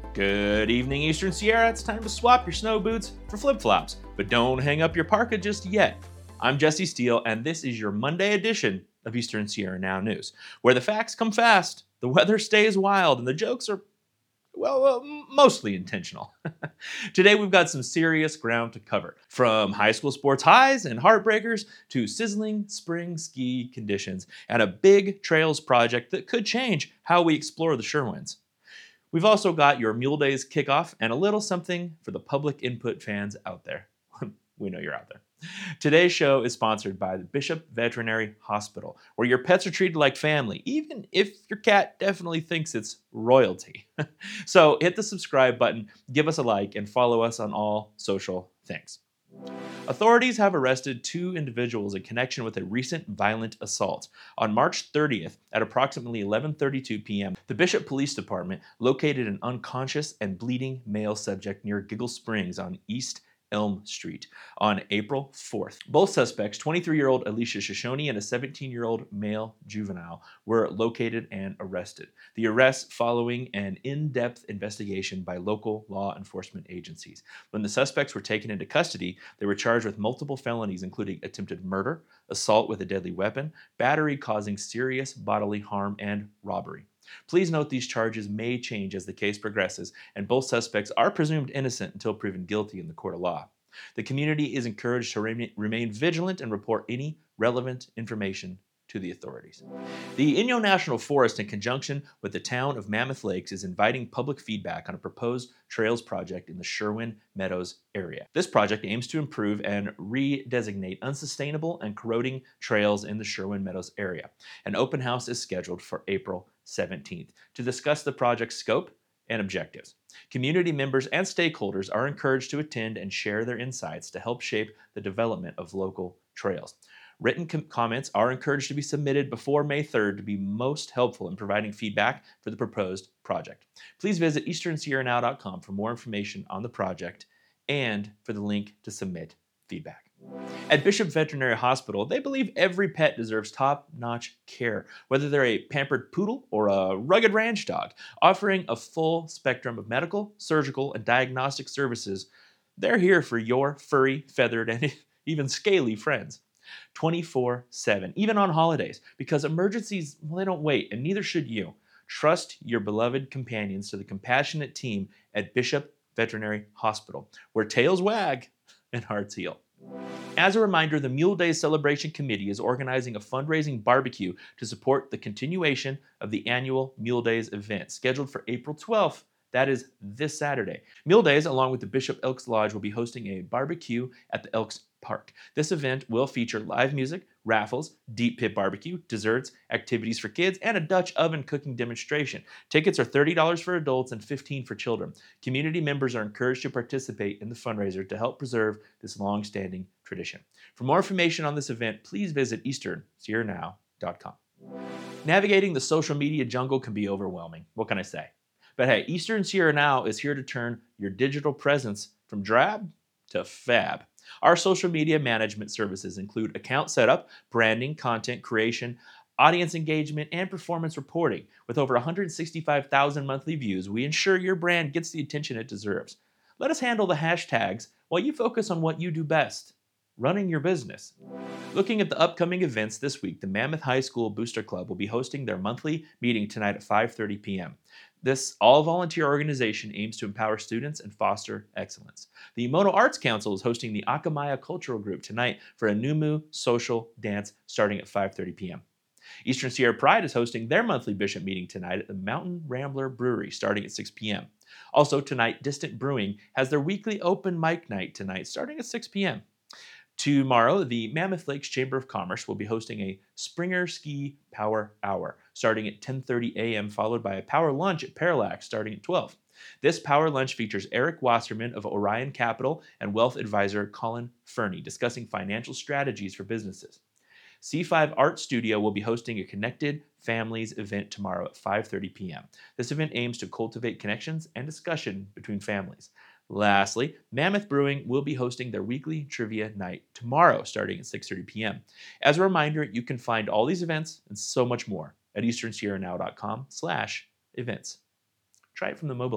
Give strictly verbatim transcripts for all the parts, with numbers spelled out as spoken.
Good evening, Eastern Sierra. It's time to swap your snow boots for flip-flops, but don't hang up your parka just yet. I'm Jesse Steele, and this is your Monday edition of Eastern Sierra Now News, where the facts come fast, the weather stays wild, and the jokes are, well, well mostly intentional. Today, we've got some serious ground to cover, from high school sports highs and heartbreakers to sizzling spring ski conditions and a big trails project that could change how we explore the Sherwins. We've also got your Mule Days kickoff and a little something for the public input fans out there. We know you're out there. Today's show is sponsored by the Bishop Veterinary Hospital, where your pets are treated like family, even if your cat definitely thinks it's royalty. So hit the subscribe button, give us a like, and follow us on all social things. Authorities have arrested two individuals in connection with a recent violent assault. On March thirtieth, at approximately eleven thirty-two p.m., the Bishop Police Department located an unconscious and bleeding male subject near Giggle Springs on East Elm Street on April fourth. Both suspects, twenty-three-year-old Alicia Shoshone and a seventeen-year-old male juvenile, were located and arrested. The arrests following an in-depth investigation by local law enforcement agencies. When the suspects were taken into custody, they were charged with multiple felonies, including attempted murder, assault with a deadly weapon, battery causing serious bodily harm, and robbery. Please note these charges may change as the case progresses, and both suspects are presumed innocent until proven guilty in the court of law. The community is encouraged to remain, remain vigilant and report any relevant information to the authorities. The Inyo National Forest, in conjunction with the town of Mammoth Lakes, is inviting public feedback on a proposed trails project in the Sherwin Meadows area. This project aims to improve and redesignate unsustainable and corroding trails in the Sherwin Meadows area. An open house is scheduled for April seventeenth to discuss the project's scope and objectives. Community members and stakeholders are encouraged to attend and share their insights to help shape the development of local trails. Written com- comments are encouraged to be submitted before May third to be most helpful in providing feedback for the proposed project. Please visit eastern sierra now dot com for more information on the project and for the link to submit feedback. At Bishop Veterinary Hospital, they believe every pet deserves top-notch care, whether they're a pampered poodle or a rugged ranch dog. Offering a full spectrum of medical, surgical, and diagnostic services, they're here for your furry, feathered, and even scaly friends. twenty-four seven, even on holidays, because emergencies, well, they don't wait, and neither should you. Trust your beloved companions to the compassionate team at Bishop Veterinary Hospital, where tails wag and hearts heal. As a reminder, the Mule Days Celebration Committee is organizing a fundraising barbecue to support the continuation of the annual Mule Days event, scheduled for April twelfth. That is this Saturday. Mule Days, along with the Bishop Elks Lodge, will be hosting a barbecue at the Elks Park. This event will feature live music, raffles, deep pit barbecue, desserts, activities for kids, and a Dutch oven cooking demonstration. Tickets are thirty dollars for adults and fifteen dollars for children. Community members are encouraged to participate in the fundraiser to help preserve this long-standing tradition. For more information on this event, please visit eastern sierra now dot com. Navigating the social media jungle can be overwhelming. What can I say? But hey, Eastern Sierra Now is here to turn your digital presence from drab to fab. Our social media management services include account setup, branding, content creation, audience engagement, and performance reporting. With over one hundred sixty-five thousand monthly views, we ensure your brand gets the attention it deserves. Let us handle the hashtags while you focus on what you do best: running your business. Looking at the upcoming events this week, the Mammoth High School Booster Club will be hosting their monthly meeting tonight at five thirty p.m. This all-volunteer organization aims to empower students and foster excellence. The Mono Arts Council is hosting the Akamaya Cultural Group tonight for a Numu social dance starting at five thirty p.m. Eastern Sierra Pride is hosting their monthly Bishop meeting tonight at the Mountain Rambler Brewery starting at six p.m. Also tonight, Distant Brewing has their weekly open mic night tonight starting at six p.m. Tomorrow, the Mammoth Lakes Chamber of Commerce will be hosting a Springer Ski Power Hour starting at ten thirty a.m., followed by a power lunch at Parallax starting at twelve. This power lunch features Eric Wasserman of Orion Capital and wealth advisor Colin Fernie discussing financial strategies for businesses. C five Art Studio will be hosting a Connected Families event tomorrow at five thirty p.m. This event aims to cultivate connections and discussion between families. Lastly, Mammoth Brewing will be hosting their weekly trivia night tomorrow starting at six thirty p.m. As a reminder, you can find all these events and so much more at eastern sierra now dot com slash events. Try it from the mobile app.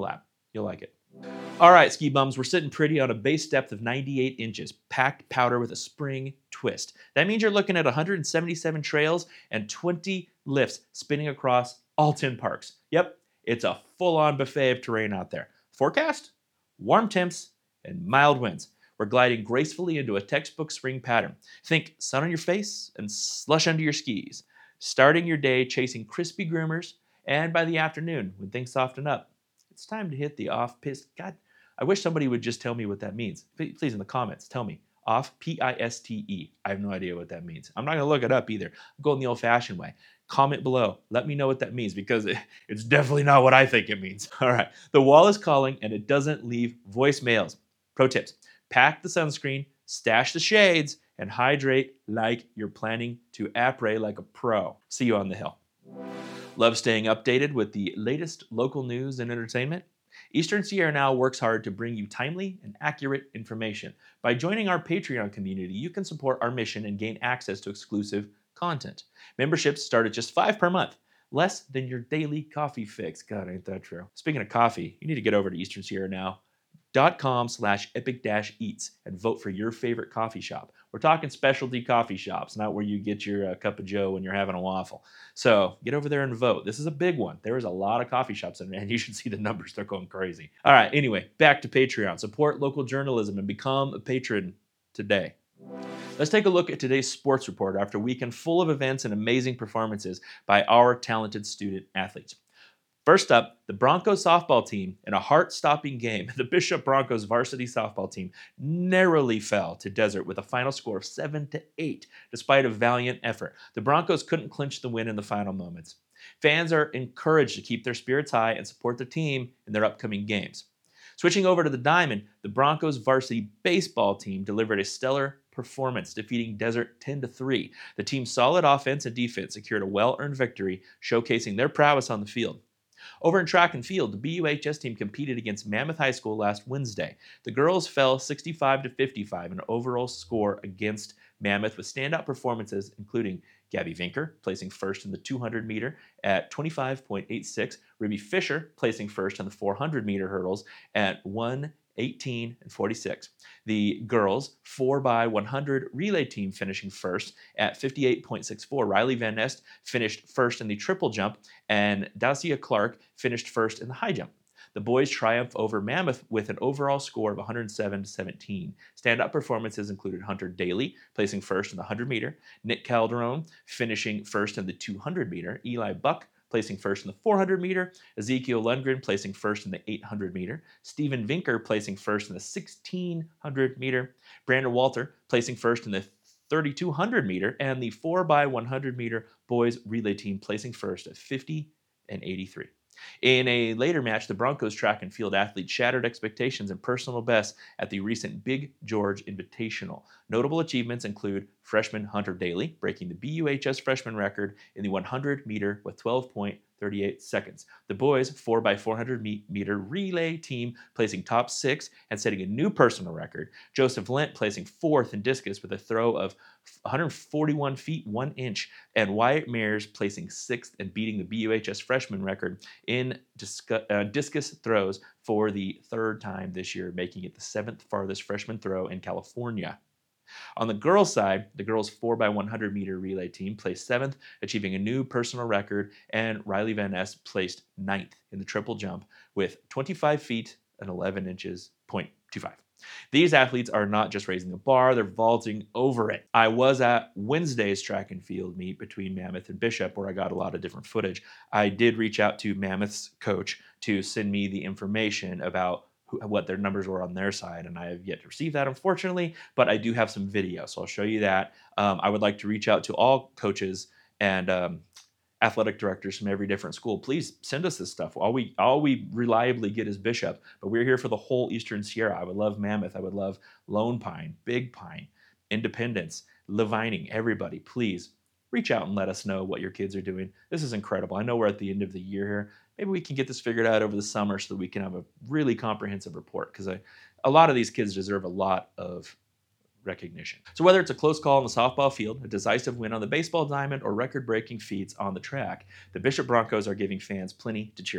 You'll like it. All right, ski bums, we're sitting pretty on a base depth of ninety-eight inches, packed powder with a spring twist. That means you're looking at one hundred seventy-seven trails and twenty lifts spinning across all ten parks. Yep, it's a full-on buffet of terrain out there. Forecast? Warm temps and mild winds. We're gliding gracefully into a textbook spring pattern. Think sun on your face and slush under your skis. Starting your day chasing crispy groomers, and by the afternoon, when things soften up, it's time to hit the off-piste. God, I wish somebody would just tell me what that means. Please, in the comments, tell me. Off, P I S T E. I have no idea what that means. I'm not going to look it up either. I'm going the old-fashioned way. Comment below. Let me know what that means, because it's definitely not what I think it means. All right. The wall is calling, and it doesn't leave voicemails. Pro tips. Pack the sunscreen, stash the shades, and hydrate like you're planning to après like a pro. See you on the hill. Love staying updated with the latest local news and entertainment? Eastern Sierra Now works hard to bring you timely and accurate information. By joining our Patreon community, you can support our mission and gain access to exclusive content. Memberships start at just five per month, less than your daily coffee fix. God, ain't that true? Speaking of coffee, you need to get over to Eastern Sierra Now. Dot com slash epic dash eats and vote for your favorite coffee shop. We're talking specialty coffee shops, not where you get your uh, cup of joe when you're having a waffle. So get over there and vote. This is a big one. There is a lot of coffee shops, and, and you should see the numbers. They're going crazy. All right, anyway, back to Patreon. Support local journalism and become a patron today. Let's take a look at today's sports report after a weekend full of events and amazing performances by our talented student athletes. First up, the Broncos softball team in a heart-stopping game. The Bishop Broncos varsity softball team narrowly fell to Desert with a final score of seven to eight, despite a valiant effort. The Broncos couldn't clinch the win in the final moments. Fans are encouraged to keep their spirits high and support the team in their upcoming games. Switching over to the Diamond, the Broncos varsity baseball team delivered a stellar performance, defeating Desert ten to three. The team's solid offense and defense secured a well-earned victory, showcasing their prowess on the field. Over in track and field, the B U H S team competed against Mammoth High School last Wednesday. The girls fell sixty-five to fifty-five in overall score against Mammoth, with standout performances including Gabby Vinker placing first in the two hundred meter at twenty-five point eight six, Ruby Fisher placing first in the four hundred meter hurdles at one eighteen and forty-six. The girls four by one hundred relay team finishing first at fifty-eight point six four. Riley Van Nest finished first in the triple jump, and Dacia Clark finished first in the high jump. The boys triumphed over Mammoth with an overall score of one hundred seven to seventeen. Standout performances included Hunter Daly placing first in the one hundred meter, Nick Calderon finishing first in the two hundred meter, Eli Buck placing first in the four hundred meter, Ezekiel Lundgren placing first in the eight hundred meter, Stephen Vinker placing first in the sixteen hundred meter, Brandon Walter placing first in the thirty-two hundred meter, and the four by one hundred meter boys relay team placing first at fifty and eighty-three. In a later match, the Broncos track and field athletes shattered expectations and personal bests at the recent Big George Invitational. Notable achievements include freshman Hunter Daly breaking the B U H S freshman record in the one hundred meter with twelve point three eight seconds. The boys four by four hundred meter relay team placing top six and setting a new personal record. Joseph Lent placing fourth in discus with a throw of one hundred forty-one feet one inch, and Wyatt Mears placing sixth and beating the B U H S freshman record in discus, uh, discus throws for the third time this year, making it the seventh farthest freshman throw in California. On the girls' side, the girls' four by one hundred meter relay team placed seventh, achieving a new personal record, and Riley Van Ness placed ninth in the triple jump with twenty-five feet and eleven inches, point two five. These athletes are not just raising the bar, they're vaulting over it. I was at Wednesday's track and field meet between Mammoth and Bishop, where I got a lot of different footage. I did reach out to Mammoth's coach to send me the information about what their numbers were on their side, and I have yet to receive that, unfortunately, but I do have some video, so I'll show you that. Um, I would like to reach out to all coaches and um, athletic directors from every different school. Please send us this stuff. All we all we reliably get is Bishop, but we're here for the whole Eastern Sierra. I would love Mammoth. I would love Lone Pine, Big Pine, Independence, Levining, everybody. Please reach out and let us know what your kids are doing. This is incredible. I know we're at the end of the year here. Maybe we can get this figured out over the summer so that we can have a really comprehensive report, because a lot of these kids deserve a lot of recognition. So whether it's a close call on the softball field, a decisive win on the baseball diamond, or record-breaking feats on the track, the Bishop Broncos are giving fans plenty to cheer about.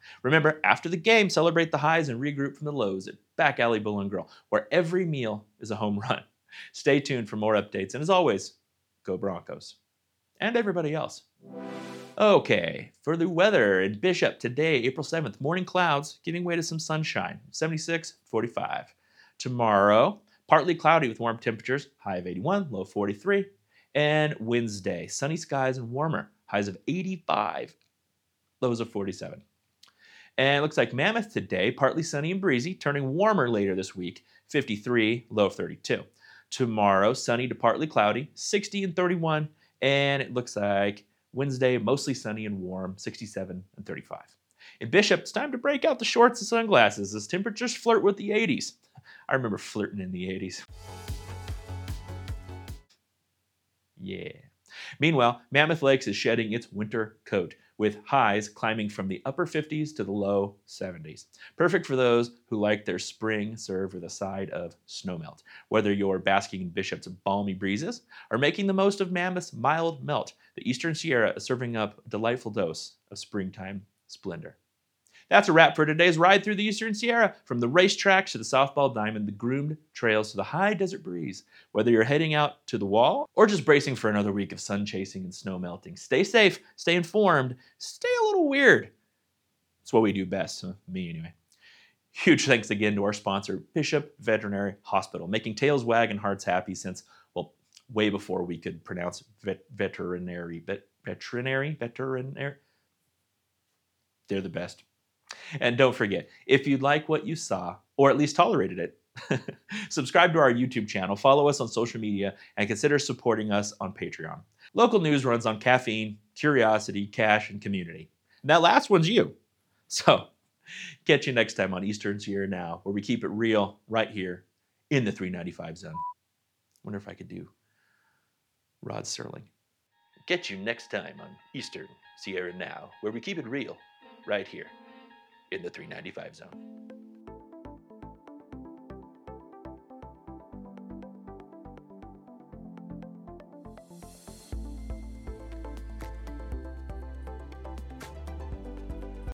Remember, after the game, celebrate the highs and regroup from the lows at Back Alley Bull and Grill, where every meal is a home run. Stay tuned for more updates, and as always, go Broncos. And everybody else. Okay, for the weather in Bishop today, April seventh, morning clouds giving way to some sunshine, seventy-six, forty-five. Tomorrow, partly cloudy with warm temperatures, high of eighty-one, low of forty-three. And Wednesday, sunny skies and warmer, highs of eighty-five, lows of forty-seven. And it looks like Mammoth today, partly sunny and breezy, turning warmer later this week, fifty-three, low of thirty-two. Tomorrow, sunny to partly cloudy, sixty and thirty-one. And it looks like Wednesday, mostly sunny and warm, sixty-seven and thirty-five. In Bishop, it's time to break out the shorts and sunglasses as temperatures flirt with the eighties. I remember flirting in the eighties. Yeah. Meanwhile, Mammoth Lakes is shedding its winter coat, with highs climbing from the upper fifties to the low seventies. Perfect for those who like their spring served with a side of snowmelt. Whether you're basking in Bishop's balmy breezes or making the most of Mammoth's mild melt, the Eastern Sierra is serving up a delightful dose of springtime splendor. That's a wrap for today's ride through the Eastern Sierra. From the racetracks to the softball diamond, the groomed trails to the high desert breeze. Whether you're heading out to the wall or just bracing for another week of sun chasing and snow melting, stay safe, stay informed, stay a little weird. It's what we do best, huh? Me anyway. Huge thanks again to our sponsor, Bishop Veterinary Hospital, making tails wag and hearts happy since, well, way before we could pronounce vet, veterinary, vet, veterinary, veterinary. They're the best. And don't forget, if you like what you saw, or at least tolerated it, subscribe to our YouTube channel, follow us on social media, and consider supporting us on Patreon. Local news runs on caffeine, curiosity, cash, and community. And that last one's you. So, catch you next time on Eastern Sierra Now, where we keep it real right here in the three ninety-five zone. Wonder if I could do Rod Serling. Catch you next time on Eastern Sierra Now, where we keep it real right here in the three ninety-five zone.